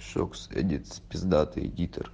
Шокс Эдитс, пиздатый эдитор.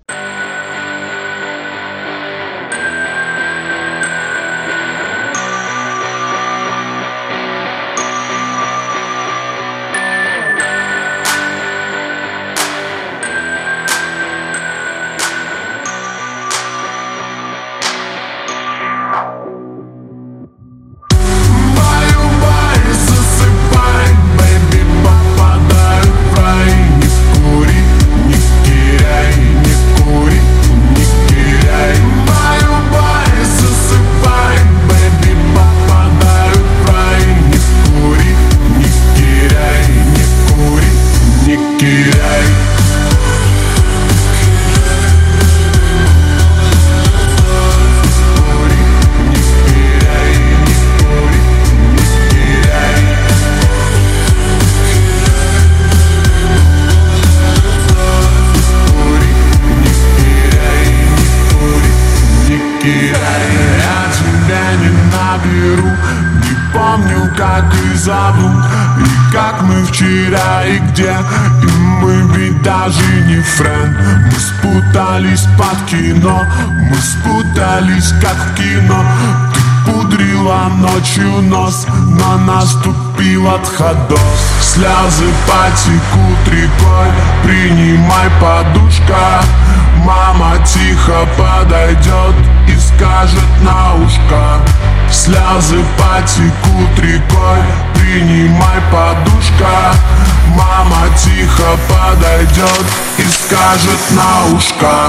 Я тебя не наберу, не помню, как и забыл, и как мы вчера и где. И мы ведь даже не френд. Мы спутались под кино, мы спутались как в кино. Ты пудрила ночью нос, но наступил отходос. Слезы потекут рекой, принимай, подушка. Мама тихо подойдет и скажет на ушко. Слезы потекут рекой, принимай, подушка. Мама тихо подойдет и скажет на ушко.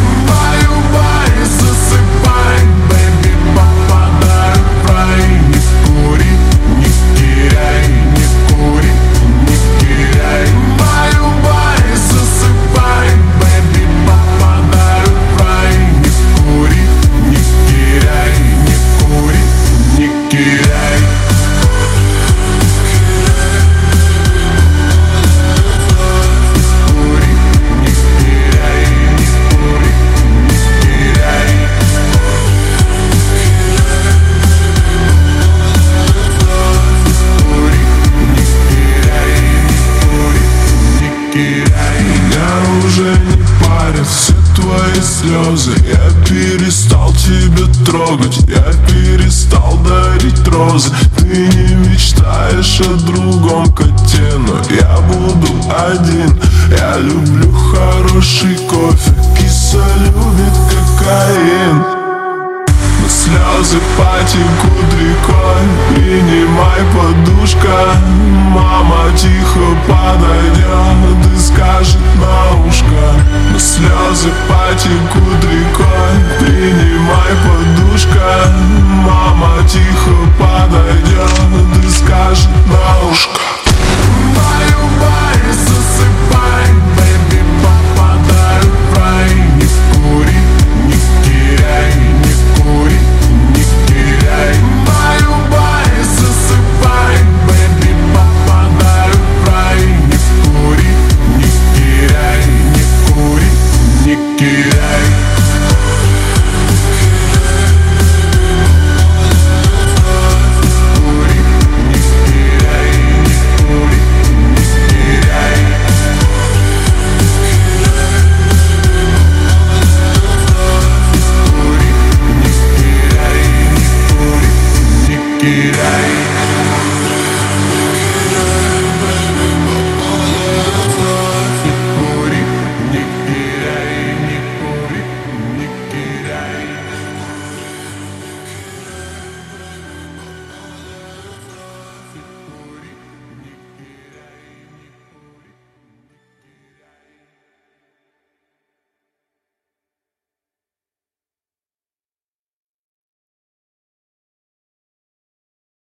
Баю-бай, засыпай, бэби, попадай в рай. Не кури, не теряй, не кури, не теряй. Баю-бай, засыпай, бэби, попадай в рай. Не кури, не теряй, не кури, не теряй. Меня уже не парят все твои слезы. Я перестал тебя трогать, я перестал дарить розы. Ты не мечтаешь о другом коте, но я буду один. Я люблю хороший кофе, киса любит кокаин. Но слезы потекут рекой, принимай, подушка. Мама тихо подойдет